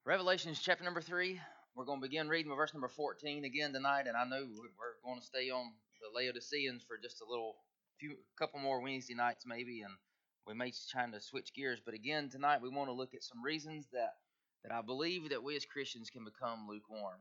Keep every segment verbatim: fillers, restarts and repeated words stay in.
Revelations chapter number three. We're going to begin reading with verse number fourteen again tonight, and I know we're going to stay on the Laodiceans for just a little, few, couple more Wednesday nights maybe, and we may try to switch gears. But again tonight, we want to look at some reasons that that I believe that we as Christians can become lukewarm,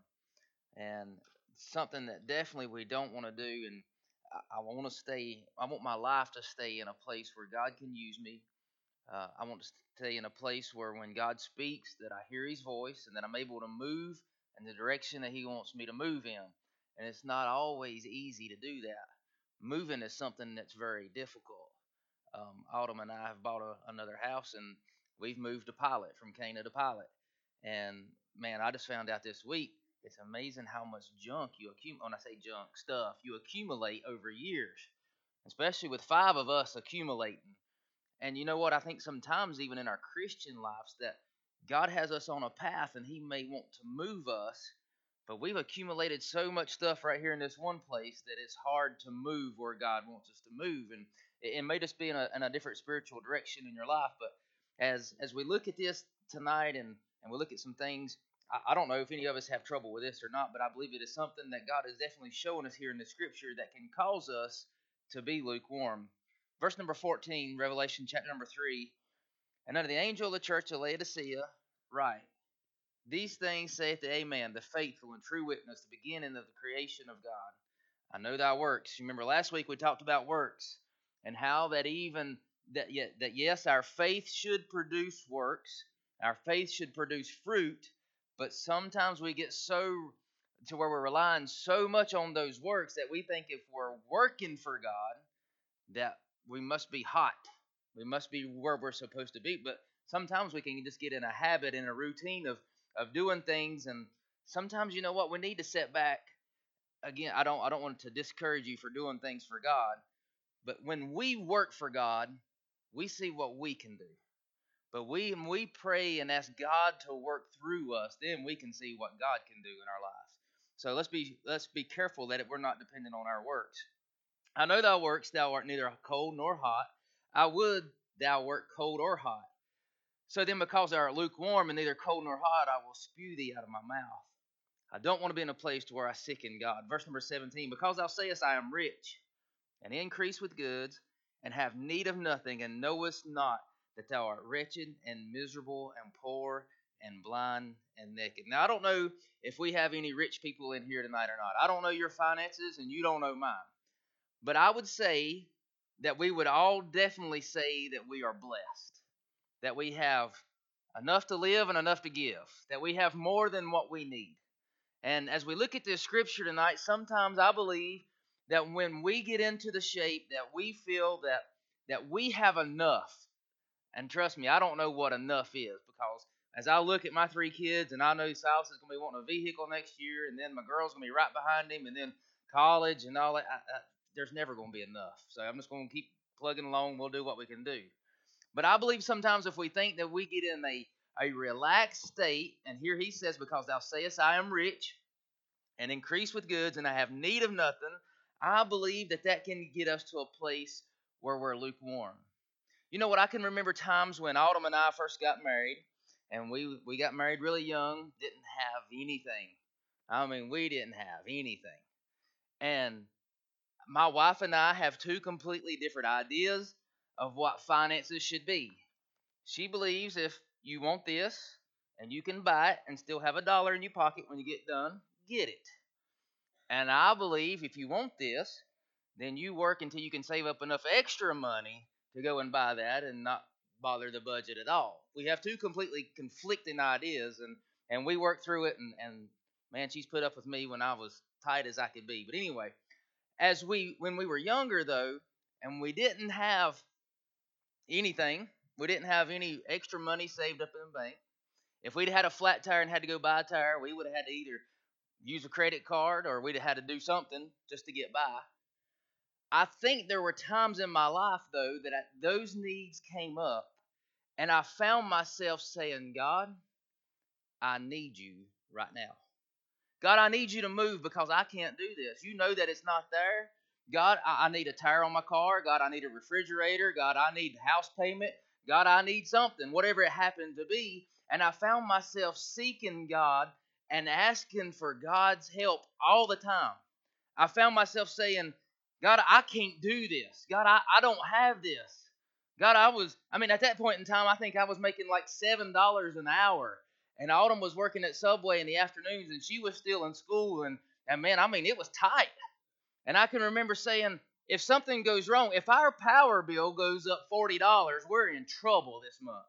and something that definitely we don't want to do. And I, I want to stay. I want my life to stay in a place where God can use me. Uh, I want to stay in a place where when God speaks, that I hear His voice and that I'm able to move in the direction that He wants me to move in. And it's not always easy to do that. Moving is something that's very difficult. Um, Autumn and I have bought a, another house, and we've moved to Pilot, from Cana to Pilot. And man, I just found out this week, it's amazing how much junk you accumulate. When I say junk, stuff you accumulate over years, especially with five of us accumulating. And you know what? I think sometimes, even in our Christian lives, that God has us on a path and He may want to move us, but we've accumulated so much stuff right here in this one place that it's hard to move where God wants us to move. And it, it may just be in a, in a different spiritual direction in your life. But as as we look at this tonight and, and we look at some things, I, I don't know if any of us have trouble with this or not, but I believe it is something that God is definitely showing us here in the Scripture that can cause us to be lukewarm. Verse number fourteen, Revelation chapter number three. And unto the angel of the church of Laodicea write, These things saith the Amen, the faithful and true witness, the beginning of the creation of God. I know thy works. You remember last week we talked about works and how that even that yet that yes, our faith should produce works. Our faith should produce fruit, but sometimes we get so to where we're relying so much on those works that we think if we're working for God, that we must be hot. We must be where we're supposed to be. But sometimes we can just get in a habit, in a routine of, of doing things. And sometimes, you know what, we need to set back. Again, I don't I don't want to discourage you for doing things for God. But when we work for God, we see what we can do. But we when we pray and ask God to work through us, then we can see what God can do in our lives. So let's be let's be careful that we're not dependent on our works. I know thy works, thou art neither cold nor hot. I would thou wert cold or hot. So then, because thou art lukewarm and neither cold nor hot, I will spew thee out of my mouth. I don't want to be in a place to where I sicken God. Verse number seventeen, because thou sayest, I am rich, and increase with goods, and have need of nothing, and knowest not that thou art wretched and miserable and poor and blind and naked. Now, I don't know if we have any rich people in here tonight or not. I don't know your finances, and you don't know mine. But I would say that we would all definitely say that we are blessed, that we have enough to live and enough to give, that we have more than what we need. And as we look at this scripture tonight, sometimes I believe that when we get into the shape that we feel that that we have enough, and trust me, I don't know what enough is, because as I look at my three kids, and I know Silas is going to be wanting a vehicle next year, and then my girl's going to be right behind him, and then college and all that, I, I, there's never going to be enough. So I'm just going to keep plugging along. We'll do what we can do. But I believe sometimes if we think that we get in a, a relaxed state, and here he says, because thou sayest, I am rich, and increase with goods, and I have need of nothing, I believe that that can get us to a place where we're lukewarm. You know what? I can remember times when Autumn and I first got married, and we we got married really young, didn't have anything. I mean, we didn't have anything. And my wife and I have two completely different ideas of what finances should be. She believes if you want this and you can buy it and still have a dollar in your pocket when you get done, get it. And I believe if you want this, then you work until you can save up enough extra money to go and buy that and not bother the budget at all. We have two completely conflicting ideas, and, and we work through it, and, and man, she's put up with me when I was tight as I could be. But anyway, as we when we were younger though, and we didn't have anything, we didn't have any extra money saved up in the bank. If we'd had a flat tire and had to go buy a tire, we would have had to either use a credit card or we'd have had to do something just to get by. I think there were times in my life, though, that I, those needs came up, and I found myself saying, God, I need you right now. God, I need you to move because I can't do this. You know that it's not there. God, I, I need a tire on my car. God, I need a refrigerator. God, I need house payment. God, I need something, whatever it happened to be. And I found myself seeking God and asking for God's help all the time. I found myself saying, God, I can't do this. God, I, I don't have this. God, I was, I mean, at that point in time, I think I was making like seven dollars an hour. And Autumn was working at Subway in the afternoons, and she was still in school. And, and man, I mean, it was tight. And I can remember saying, if something goes wrong, if our power bill goes up forty dollars, we're in trouble this month.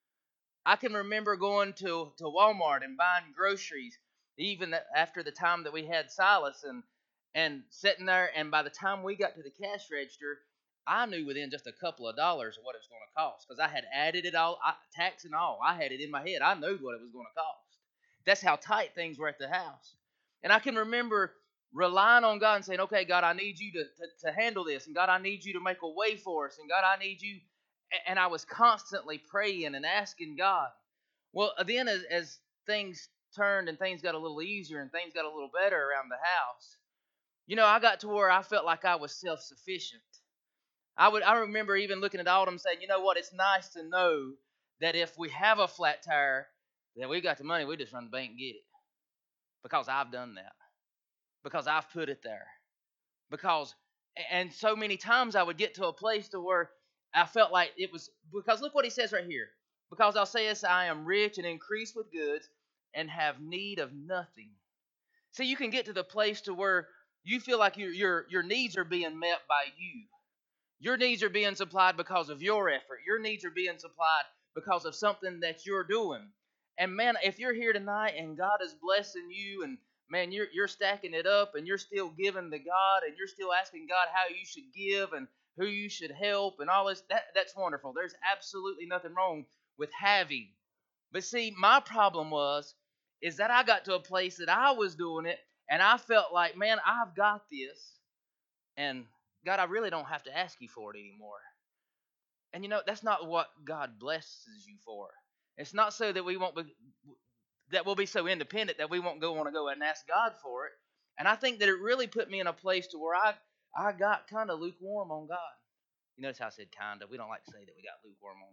I can remember going to, to Walmart and buying groceries, even after the time that we had Silas, and and sitting there, and by the time we got to the cash register, I knew within just a couple of dollars what it was going to cost, because I had added it all, I, tax and all. I had it in my head. I knew what it was going to cost. That's how tight things were at the house. And I can remember relying on God and saying, okay, God, I need you to, to, to handle this. And God, I need you to make a way for us. And God, I need you. And I was constantly praying and asking God. Well, then as, as things turned and things got a little easier and things got a little better around the house, you know, I got to where I felt like I was self-sufficient. I would. I remember even looking at Autumn saying, you know what, it's nice to know that if we have a flat tire, that we got the money, we just run the bank and get it. Because I've done that. Because I've put it there. Because, and so many times I would get to a place to where I felt like it was, because look what he says right here. Because I'll say this, I am rich and increase with goods and have need of nothing. See, you can get to the place to where you feel like your your your needs are being met by you. Your needs are being supplied because of your effort. Your needs are being supplied because of something that you're doing. And man, if you're here tonight and God is blessing you, and man, you're you're stacking it up and you're still giving to God and you're still asking God how you should give and who you should help and all this, that, that's wonderful. There's absolutely nothing wrong with having. But see, my problem was, is that I got to a place that I was doing it and I felt like, man, I've got this. And God, I really don't have to ask you for it anymore. And you know, that's not what God blesses you for. It's not so that we won't be, that we'll be so independent that we won't go want to go and ask God for it. And I think that it really put me in a place to where I I got kind of lukewarm on God. You notice how I said kind of. We don't like to say that we got lukewarm on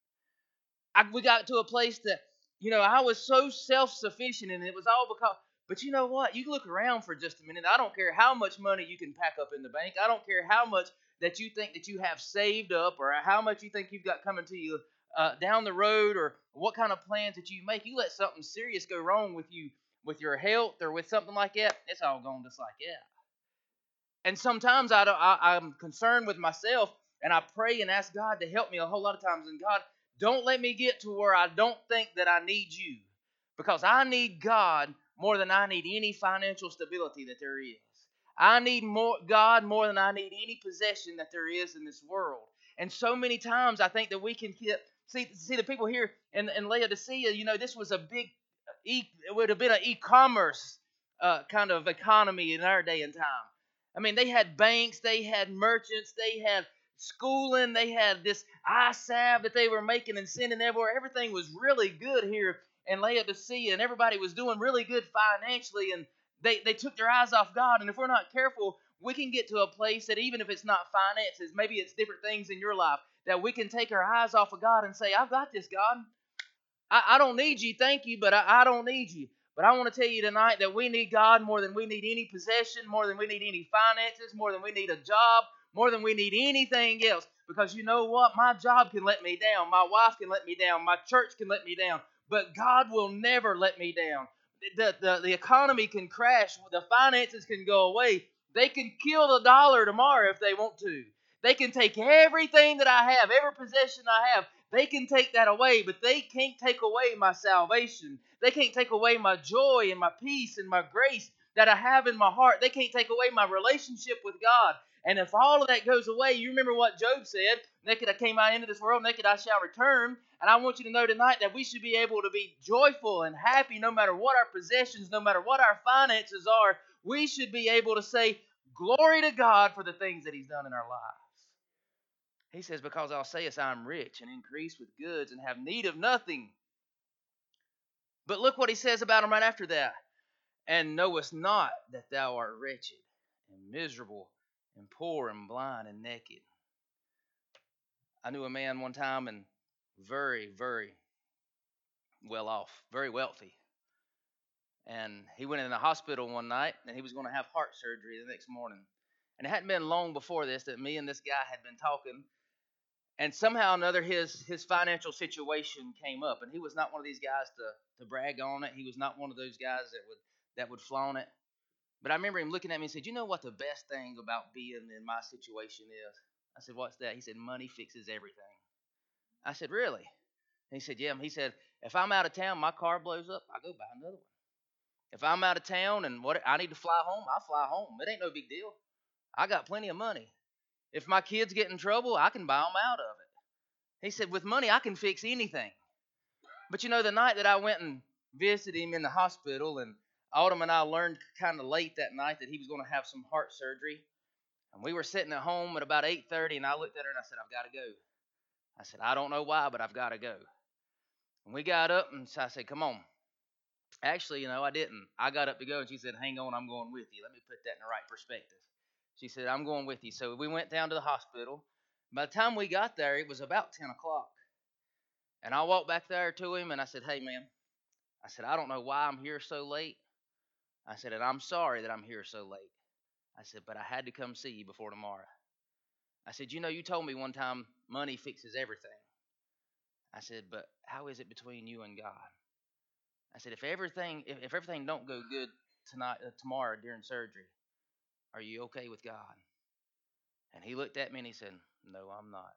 God. I, we got to a place that, you know, I was so self-sufficient, and it was all because, but you know what? You look around for just a minute. I don't care how much money you can pack up in the bank. I don't care how much that you think that you have saved up, or how much you think you've got coming to you uh, down the road, or what kind of plans that you make. You let something serious go wrong with you, with your health or with something like that, it's all gone just like that. And sometimes I don't, I, I'm concerned with myself, and I pray and ask God to help me a whole lot of times. And God, don't let me get to where I don't think that I need you, because I need God more than I need any financial stability that there is. I need more God more than I need any possession that there is in this world. And so many times I think that we can get, see, see the people here in, in Laodicea, you know, this was a big, e, it would have been an e-commerce uh, kind of economy in our day and time. I mean, they had banks, they had merchants, they had schooling, they had this eye salve that they were making and sending everywhere. Everything was really good here in Laodicea, and everybody was doing really good financially, and they, they took their eyes off God. And if we're not careful, we can get to a place that even if it's not finances, maybe it's different things in your life, that we can take our eyes off of God and say, I've got this, God. I, I don't need you, thank you, but I, I don't need you. But I want to tell you tonight that we need God more than we need any possession, more than we need any finances, more than we need a job, more than we need anything else. Because you know what? My job can let me down. My wife can let me down. My church can let me down. But God will never let me down. The, the, the economy can crash. The finances can go away. They can kill the dollar tomorrow if they want to. They can take everything that I have, every possession I have. They can take that away, but they can't take away my salvation. They can't take away my joy and my peace and my grace that I have in my heart. They can't take away my relationship with God. And if all of that goes away, you remember what Job said, naked I came out into this world, naked I shall return. And I want you to know tonight that we should be able to be joyful and happy no matter what our possessions, no matter what our finances are. We should be able to say, glory to God for the things that He's done in our lives. He says, because I'll say as I'm rich and increase with goods and have need of nothing. But look what he says about him right after that. And knowest not that thou art wretched and miserable and poor and blind and naked. I knew a man one time, and very, very well off, very wealthy. And he went in the hospital one night, and he was going to have heart surgery the next morning. And it hadn't been long before this that me and this guy had been talking, and somehow or another his his financial situation came up, and he was not one of these guys to to brag on it. He was not one of those guys that would that would flaunt it. But I remember him looking at me and said, "You know what the best thing about being in my situation is?" I said, "What's that?" He said, "Money fixes everything." I said, "Really?" And he said, "Yeah." He said, "If I'm out of town, my car blows up, I go buy another one. If I'm out of town and what I need to fly home, I fly home. It ain't no big deal. I got plenty of money. If my kids get in trouble, I can buy them out of it." He said, "With money, I can fix anything." But you know, the night that I went and visited him in the hospital, and Autumn and I learned kind of late that night that he was going to have some heart surgery. And we were sitting at home at about eight thirty, and I looked at her and I said, "I've got to go." I said, "I don't know why, but I've got to go." And we got up, and so I said, "Come on." Actually, you know, I didn't. I got up to go, and she said, "Hang on, I'm going with you." Let me put that in the right perspective. She said, "I'm going with you." So we went down to the hospital. By the time we got there, it was about ten o'clock. And I walked back there to him, and I said, "Hey, man," I said, "I don't know why I'm here so late." I said, "And I'm sorry that I'm here so late." I said, "But I had to come see you before tomorrow." I said, "You know, you told me one time money fixes everything." I said, "But how is it between you and God?" I said, if everything if, if everything don't go good tonight uh, tomorrow during surgery, are you okay with God?" And he looked at me and he said, "No, I'm not.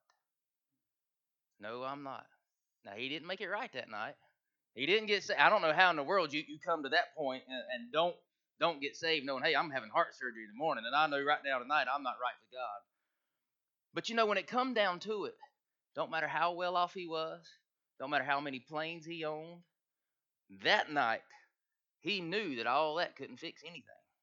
No, I'm not." Now he didn't make it right that night. He didn't get saved. I don't know how in the world you, you come to that point and, and don't don't get saved knowing, hey, I'm having heart surgery in the morning, and I know right now tonight I'm not right with God. But you know, when it come down to it, don't matter how well off he was, don't matter how many planes he owned, that night he knew that all that couldn't fix anything.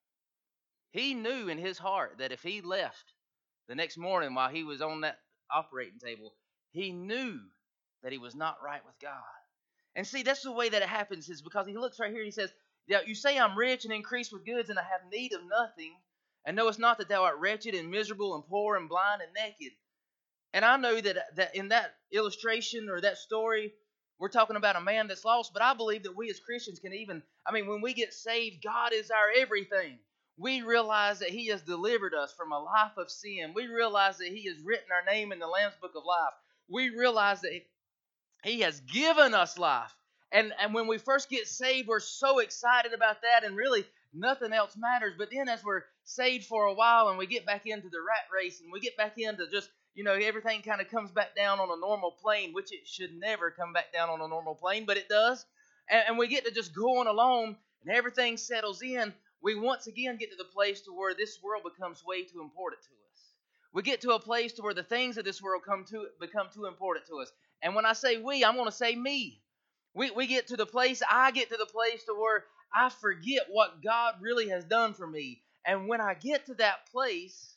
He knew in his heart that if he left the next morning while he was on that operating table, he knew that he was not right with God. And see, that's the way that it happens, is because he looks right here and he says, "Yeah, you say I'm rich and increased with goods, and I have need of nothing. And know it's not that thou art wretched and miserable and poor and blind and naked." And I know that, that in that illustration or that story, we're talking about a man that's lost, but I believe that we as Christians can even, I mean, when we get saved, God is our everything. We realize that He has delivered us from a life of sin. We realize that He has written our name in the Lamb's Book of Life. We realize that He has given us life. And, and when we first get saved, we're so excited about that, and really nothing else matters. But then as we're saved for a while and we get back into the rat race and we get back into just, you know, everything kind of comes back down on a normal plane, which it should never come back down on a normal plane, but it does. And, and we get to just going along and everything settles in. We once again get to the place to where this world becomes way too important to us. We get to a place to where the things of this world come to become too important to us. And when I say we, I'm going to say me. We, we get to the place, I get to the place to where I forget what God really has done for me. And when I get to that place,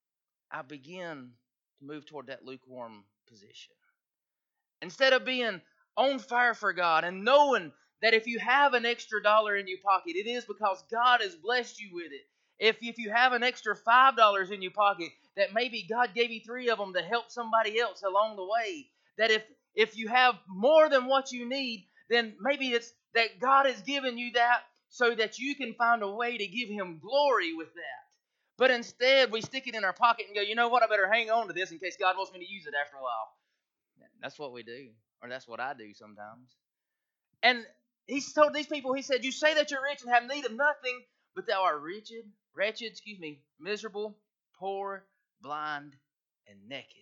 I begin to move toward that lukewarm position. Instead of being on fire for God and knowing that if you have an extra dollar in your pocket, it is because God has blessed you with it. If, if you have an extra five dollars in your pocket, that maybe God gave you three of them to help somebody else along the way. That if, if you have more than what you need, then maybe it's that God has given you that so that you can find a way to give Him glory with that. But instead, we stick it in our pocket and go, "You know what, I better hang on to this in case God wants me to use it after a while." That's what we do, or that's what I do sometimes. And He's told these people, He said, "You say that you're rich and have need of nothing, but thou art wretched, wretched, excuse me, miserable, poor, blind, and naked."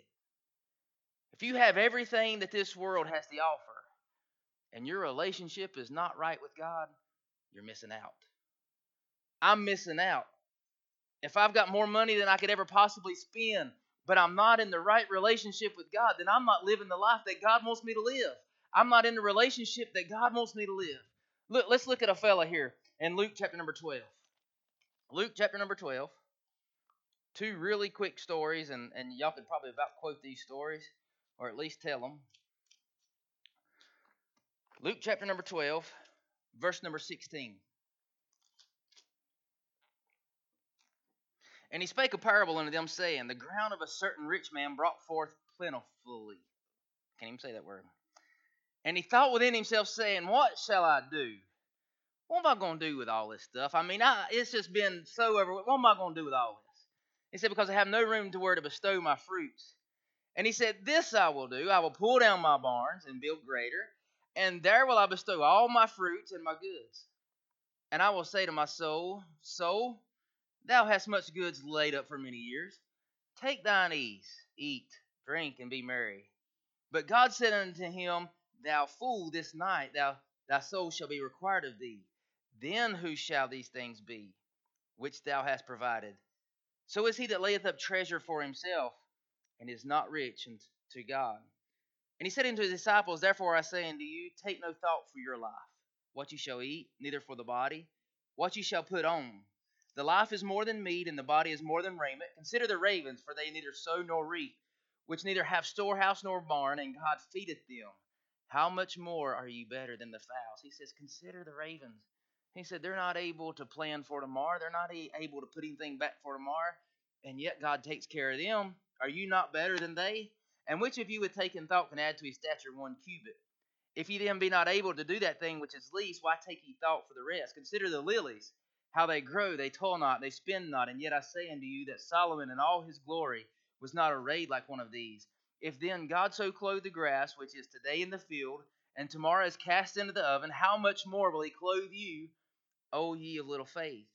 If you have everything that this world has to offer, and your relationship is not right with God, you're missing out. I'm missing out. If I've got more money than I could ever possibly spend, but I'm not in the right relationship with God, then I'm not living the life that God wants me to live. I'm not in the relationship that God wants me to live. Look, let's look at a fella here in Luke chapter number twelve. Luke chapter number twelve. Two really quick stories, and, and y'all could probably about quote these stories, or at least tell them. Luke chapter number twelve, verse number sixteen. "And he spake a parable unto them, saying, The ground of a certain rich man brought forth plentifully. Can't even say that word. And he thought within himself, saying, what shall I do? What am I going to do with all this stuff? I mean, I, it's just been so over. What am I going to do with all this? He said, because I have no room to where to bestow my fruits. And he said, this I will do. I will pull down my barns and build greater, and there will I bestow all my fruits and my goods. And I will say to my soul, soul, thou hast much goods laid up for many years. Take thine ease, eat, drink, and be merry. But God said unto him, thou fool, this night thou, thy soul shall be required of thee. Then whose shall these things be, which thou hast provided? So is he that layeth up treasure for himself, and is not rich unto God. And he said unto his disciples, therefore I say unto you, take no thought for your life, what ye shall eat, neither for the body, what ye shall put on. The life is more than meat, and the body is more than raiment. Consider the ravens, for they neither sow nor reap, which neither have storehouse nor barn, and God feedeth them. How much more are ye better than the fowls? He says, consider the ravens. He said, they're not able to plan for tomorrow. They're not able to put anything back for tomorrow, and yet God takes care of them. Are you not better than they? And which of you with taking thought can add to his stature one cubit? If ye then be not able to do that thing which is least, why take ye thought for the rest? Consider the lilies, how they grow, they toil not, they spin not. And yet I say unto you that Solomon in all his glory was not arrayed like one of these. If then God so clothe the grass, which is today in the field, and tomorrow is cast into the oven, how much more will he clothe you, O ye of little faith?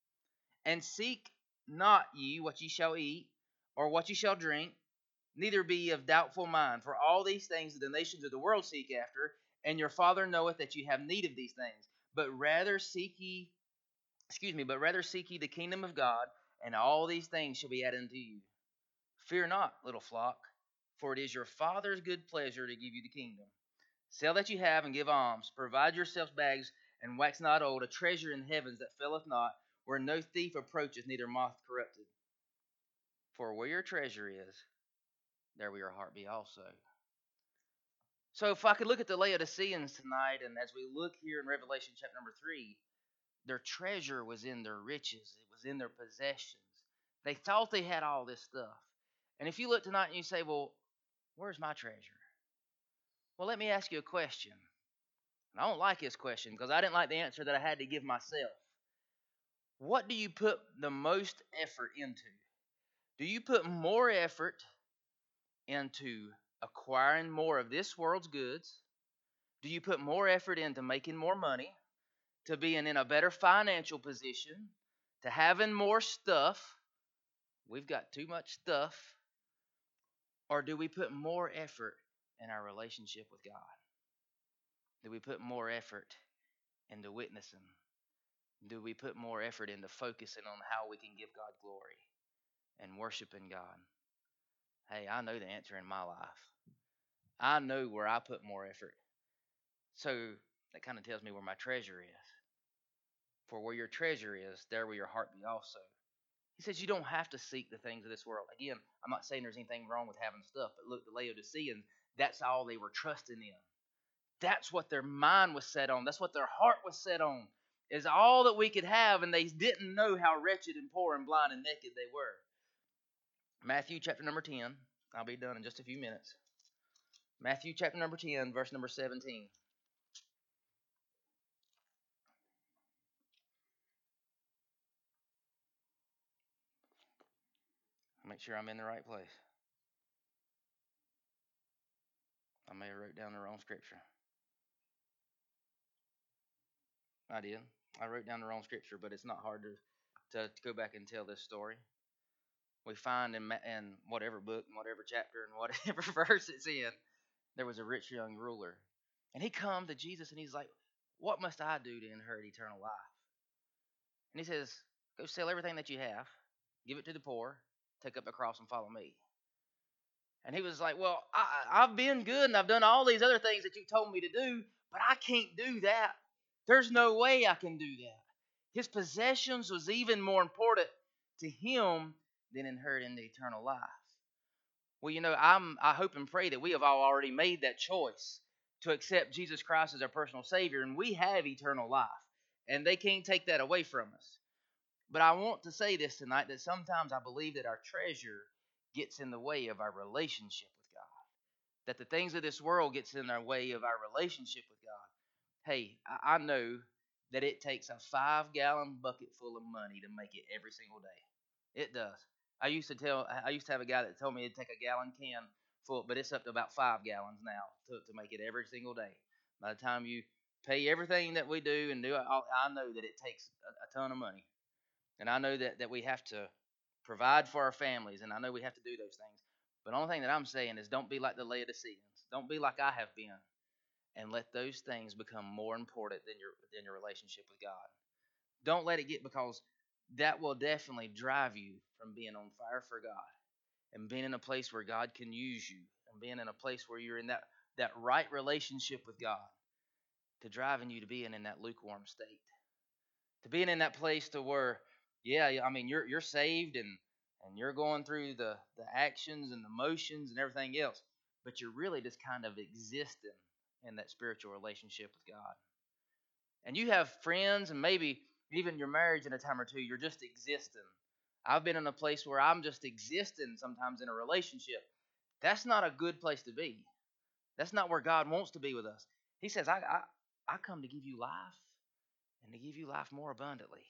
And seek not ye what ye shall eat, or what ye shall drink, neither be ye of doubtful mind. For all these things the nations of the world seek after, and your Father knoweth that ye have need of these things. But rather seek ye, excuse me, but rather seek ye the kingdom of God, and all these things shall be added unto you. Fear not, little flock, for it is your Father's good pleasure to give you the kingdom. Sell that you have and give alms. Provide yourselves bags, and wax not old, a treasure in heavens that faileth not, where no thief approacheth, neither moth corrupted. For where your treasure is, there will your heart be also. So if I could look at the Laodiceans tonight, and as we look here in Revelation chapter number three, their treasure was in their riches. It was in their possessions. They thought they had all this stuff. And if you look tonight and you say, well, where's my treasure? Well, let me ask you a question. And I don't like this question because I didn't like the answer that I had to give myself. What do you put the most effort into? Do you put more effort into acquiring more of this world's goods? Do you put more effort into making more money, to being in a better financial position, to having more stuff? We've got too much stuff. Or do we put more effort in our relationship with God? Do we put more effort into witnessing? Do we put more effort into focusing on how we can give God glory and worshiping God? Hey, I know the answer in my life. I know where I put more effort. So that kind of tells me where my treasure is. For where your treasure is, there will your heart be also. He says you don't have to seek the things of this world. Again, I'm not saying there's anything wrong with having stuff, but look, the Laodiceans, that's all they were trusting in. That's what their mind was set on. That's what their heart was set on, is all that we could have, and they didn't know how wretched and poor and blind and naked they were. Matthew chapter number ten. I'll be done in just a few minutes. Matthew chapter number ten, verse number seventeen. Make sure I'm in the right place. I may have wrote down the wrong scripture. I did. I wrote down the wrong scripture, but it's not hard to, to, to go back and tell this story. We find in, in whatever book, and whatever chapter, and whatever verse it's in, there was a rich young ruler. And he come to Jesus and he's like, what must I do to inherit eternal life? And he says, go sell everything that you have, give it to the poor, take up the cross and follow me. And he was like, well, I, I've been good and I've done all these other things that you told me to do, but I can't do that. There's no way I can do that. His possessions was even more important to him than inheriting the eternal life. Well, you know, I'm, I hope and pray that we have all already made that choice to accept Jesus Christ as our personal Savior, and we have eternal life, and they can't take that away from us. But I want to say this tonight, that sometimes I believe that our treasure gets in the way of our relationship with God. that the things of this world gets in our way of our relationship with God. Hey, I, I know that it takes a five gallon bucket full of money to make it every single day. It does. I used to tell I used to have a guy that told me it'd take a gallon can full, but it's up to about five gallons now to, to make it every single day. By the time you pay everything that we do and do, I, I know that it takes a, a ton of money, and I know that that we have to provide for our families, and I know we have to do those things. But the only thing that I'm saying is, don't be like the Laodiceans. Don't be like I have been, and let those things become more important than your than your relationship with God. Don't let it get, because that will definitely drive you from being on fire for God and being in a place where God can use you and being in a place where you're in that, that right relationship with God, to driving you to being in that lukewarm state, to being in that place to where, yeah, I mean, you're you're saved and and you're going through the the actions and the motions and everything else, but you're really just kind of existing in that spiritual relationship with God. And you have friends, and maybe even your marriage in a time or two, you're just existing. I've been in a place where I'm just existing sometimes in a relationship. That's not a good place to be. That's not where God wants to be with us. He says, I, I, I come to give you life, and to give you life more abundantly.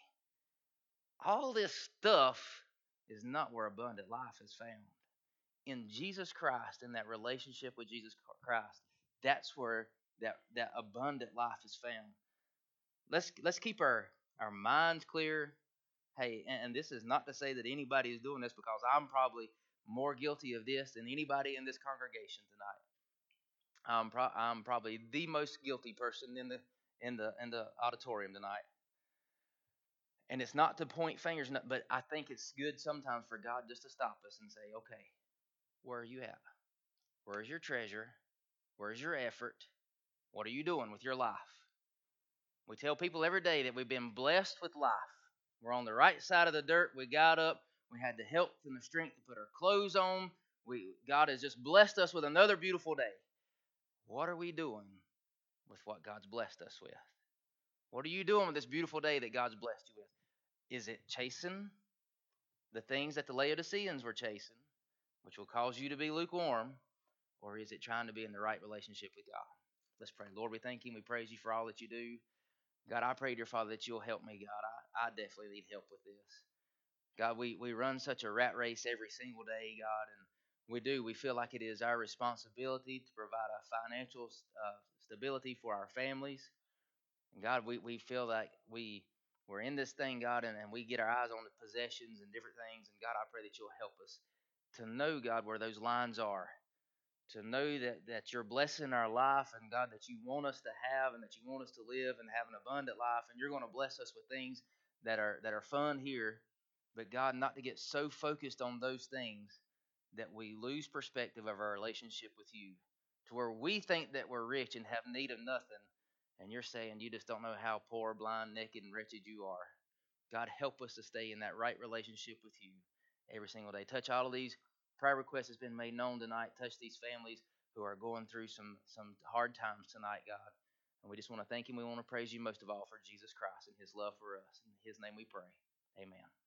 All this stuff is not where abundant life is found. In Jesus Christ, in that relationship with Jesus Christ, that's where that, that abundant life is found. Let's let's keep our, our minds clear. Hey, and, and this is not to say that anybody is doing this, because I'm probably more guilty of this than anybody in this congregation tonight. I'm pro- I'm probably the most guilty person in the in the in the auditorium tonight. And it's not to point fingers, but I think it's good sometimes for God just to stop us and say, okay, where are you at? Where's your treasure? Where's your effort? What are you doing with your life? We tell people every day that we've been blessed with life. We're on the right side of the dirt. We got up. We had the health and the strength to put our clothes on. We God has just blessed us with another beautiful day. What are we doing with what God's blessed us with? What are you doing with this beautiful day that God's blessed you with? Is it chasing the things that the Laodiceans were chasing, which will cause you to be lukewarm, or is it trying to be in the right relationship with God? Let's pray. Lord, we thank you and we praise you for all that you do. God, I pray, dear Father, that you'll help me, God. I, I definitely need help with this. God, we, we run such a rat race every single day, God, and we do. We feel like it is our responsibility to provide a financial uh, stability for our families. And God, we, we feel like we, we're in this thing, God, and, and we get our eyes on the possessions and different things. And God, I pray that you'll help us to know, God, where those lines are, to know that, that you're blessing our life, and God, that you want us to have and that you want us to live and have an abundant life, and you're going to bless us with things that are that are fun here, but God, not to get so focused on those things that we lose perspective of our relationship with you, to where we think that we're rich and have need of nothing, and you're saying you just don't know how poor, blind, naked, and wretched you are. God, help us to stay in that right relationship with you every single day. Touch all of these prayer requests that's been made known tonight. Touch these families who are going through some some hard times tonight, God. And we just want to thank you. We want to praise you most of all for Jesus Christ and his love for us. In his name we pray. Amen.